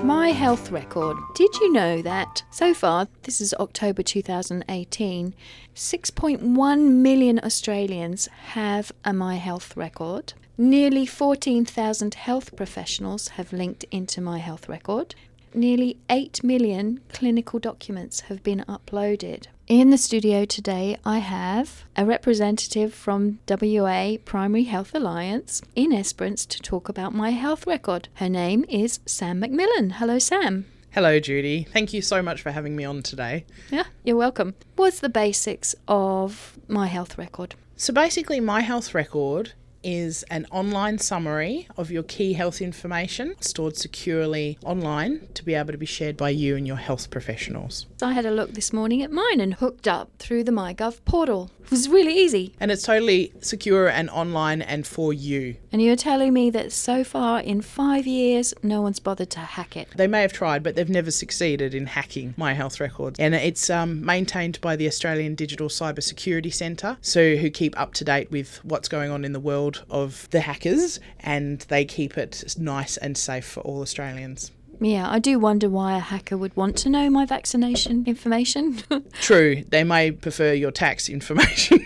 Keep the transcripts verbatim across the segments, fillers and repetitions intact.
My Health Record. Did you know that so far, this is October two thousand eighteen, six point one million Australians have a My Health Record. Nearly fourteen thousand health professionals have linked into My Health Record. Nearly eight million clinical documents have been uploaded. In the studio today, I have a representative from W A Primary Health Alliance in Esperance to talk about My Health Record. Her name is Sam McMillan. Hello, Sam. Hello, Judy. Thank you so much for having me on today. Yeah, you're welcome. What's the basics of My Health Record? So basically, My Health Record is an online summary of your key health information stored securely online to be able to be shared by you and your health professionals. I had a look this morning at mine and hooked up through the MyGov portal. It was really easy. And it's totally secure and online and for you. And you're telling me that so far in five years, no one's bothered to hack it. They may have tried, but they've never succeeded in hacking My Health Record. And it's um, maintained by the Australian Digital Cyber Security Centre, so who keep up to date with what's going on in the world of the hackers, and they keep it nice and safe for all Australians. Yeah, I do wonder why a hacker would want to know my vaccination information. True, they may prefer your tax information.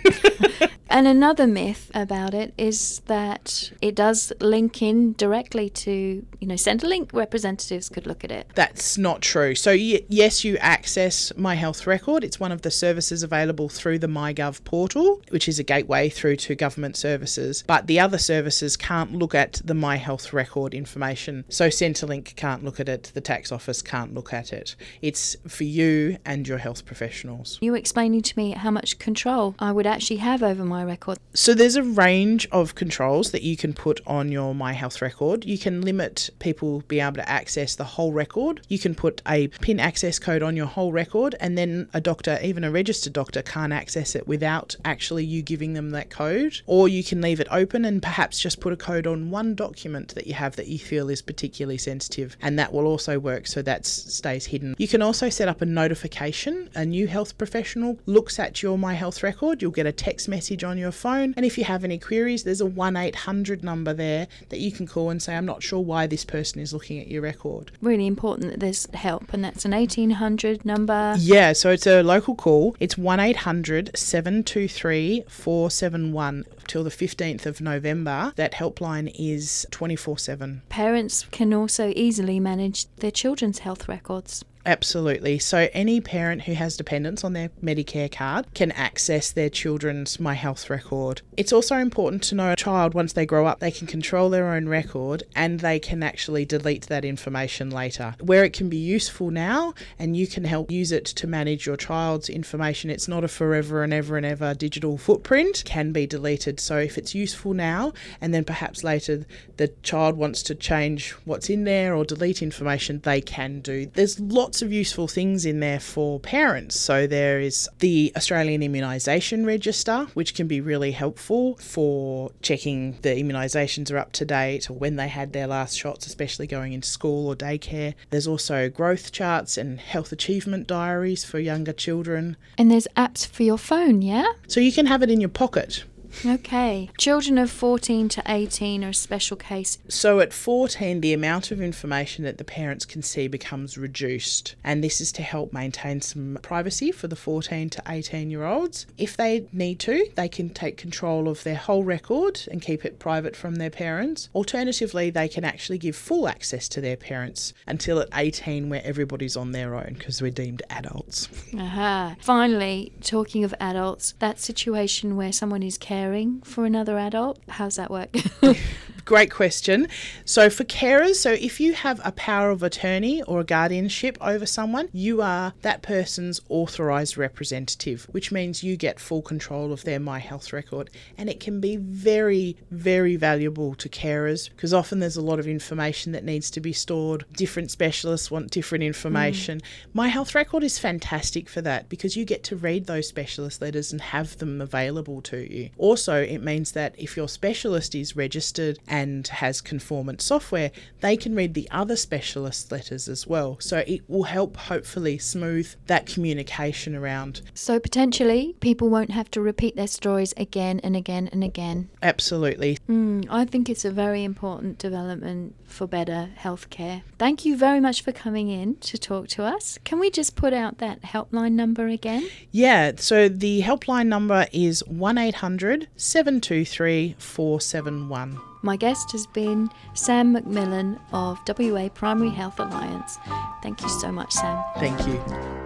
And another myth about it is that it does link in directly to, you know, Centrelink representatives could look at it. That's not true. So y- yes, you access My Health Record. It's one of the services available through the MyGov portal, which is a gateway through to government services. But the other services can't look at the My Health Record information. So Centrelink can't look at it. The tax office can't look at it. It's for you and your health professionals. You were explaining to me how much control I would actually have over my record. So there's a range of controls that you can put on your My Health Record. You can limit people being able to access the whole record. You can put a PIN access code on your whole record, and then a doctor, even a registered doctor, can't access it without actually you giving them that code. Or you can leave it open and perhaps just put a code on one document that you have that you feel is particularly sensitive, and that will also work so that stays hidden. You can also set up a notification. A new health professional looks at your My Health Record. You'll get a text message on your phone, and if you have any queries, there's a one eight hundred number there that you can call and say, I'm not sure why this person is looking at your record. Really important that there's help, and that's an eighteen hundred number. Yeah, so it's a local call. It's one eight hundred seven two three four seven one till the fifteenth of November. That helpline is twenty-four seven. Parents can also easily manage their children's health records. Absolutely. So any parent who has dependents on their Medicare card can access their children's My Health Record. It's also important to know a child, once they grow up, they can control their own record and they can actually delete that information later. Where it can be useful now, and you can help use it to manage your child's information, it's not a forever and ever and ever digital footprint, can be deleted. So if it's useful now, and then perhaps later the child wants to change what's in there or delete information, they can do. There's lots Lots of useful things in there for parents. So there is the Australian Immunisation Register, which can be really helpful for checking the immunisations are up to date or when they had their last shots, especially going into school or daycare. There's also growth charts and health achievement diaries for younger children. And there's apps for your phone, yeah? So you can have it in your pocket. Okay. Children of fourteen to eighteen are a special case. So at fourteen, the amount of information that the parents can see becomes reduced. And this is to help maintain some privacy for the fourteen to eighteen year olds. If they need to, they can take control of their whole record and keep it private from their parents. Alternatively, they can actually give full access to their parents until at eighteen, where everybody's on their own because we're deemed adults. Aha. Finally, talking of adults, that situation where someone is caring for another adult, how's that work? Great question. So for carers, so if you have a power of attorney or a guardianship over someone, you are that person's authorised representative, which means you get full control of their My Health Record. And it can be very, very valuable to carers because often there's a lot of information that needs to be stored. Different specialists want different information. Mm. My Health Record is fantastic for that because you get to read those specialist letters and have them available to you. Also, it means that if your specialist is registered and and has conformance software, they can read the other specialist letters as well. So it will help hopefully smooth that communication around. So potentially people won't have to repeat their stories again and again and again. Absolutely. Mm, I think it's a very important development for better healthcare. Thank you very much for coming in to talk to us. Can we just put out that helpline number again? Yeah, so the helpline number is one eight hundred seven two three four seven one. My guest has been Sam McMillan of W A Primary Health Alliance. Thank you so much, Sam. Thank you.